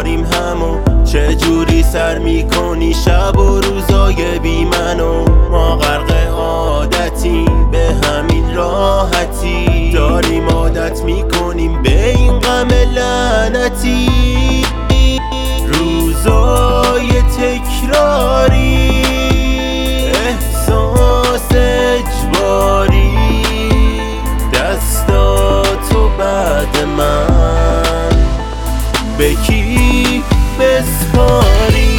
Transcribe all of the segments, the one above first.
داریم همو چه جوری سر میکنی شب و روزای بی منو ما غرق عادتیم به همین راحتی داریم عادت میکنیم به این غم لعنتی روزای تکراری احساس اجباری دستاتو بعد من به کی بسپاری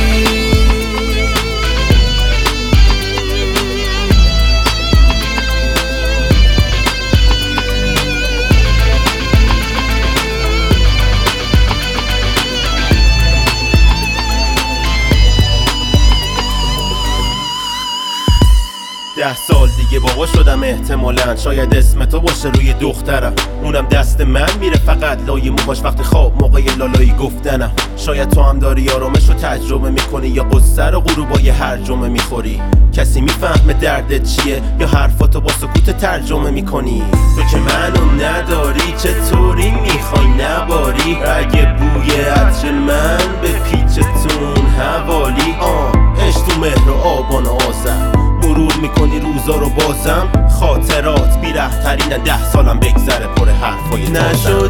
ده سال دیگه بابا شدم احتمالاً شاید اسم تو باشه روی دخترم اونم دست من میره فقط لای موهاش وقتی خواب موقع لالایی گفتنم شاید تو هم داری آرامش رو تجربه میکنی یا قصه رو غروبای هر جمعه میخوری کسی میفهمه دردت چیه یا حرفاتو با سکوت ترجمه میکنی تو که منو نداری چطوری میخوای نباری اگه بوی عطر من به پیچتون حوالی عشق تو مهر و آبان آذر مرور میکنی روزا رو بازم خاطرات بی‌رحم‌ترینن 10 سالم بگذره پر حرفای تازم نشد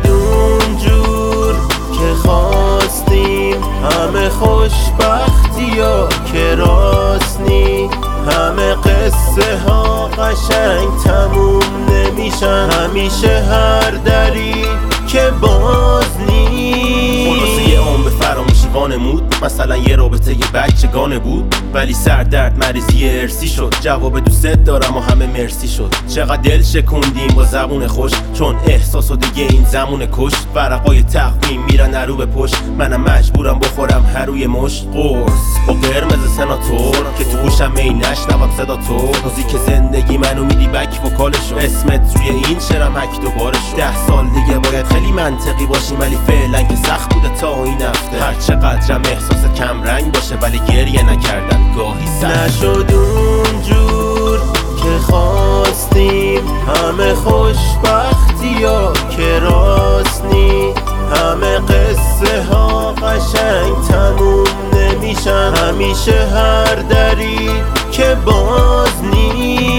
اونجور که خواستیم همه خوشبختی ها که راست نی همه قصه ها قشنگ تموم نمیشن همیشه هر دری که باز نی خلاصه یه عمر فراموشی وانمود مثلا یه رابطه یه بچگانه بود ولی سردرد مریضی ارسی شد جواب دوست دارم و همه مرسی شد چقدر دل شکوندیم با زبون خوش چون احساس و دیگه این زمون کشت ورقای تقویم میرن رو به پشت منم مجبورم بخورم هروی مشت قرص با قرمز سناتور که تو گوشم می نشنوم صدا تو روزی که زندگی منو میدی بک وکالشو اسمت روی این شعرم هک دوبارشو 10 سال دیگه باید خیلی منطقی باشیم ولی فعلا که سخت بوده تا این هفته هر چقدرم احساس کم رنگ باشه ولی گریه نکردن گاهی سخت نشد اونجور که خواستیم همه خوشبختی ها که راست نی همه قصه ها قشنگ تموم نمیشن همیشه هر دری که باز نی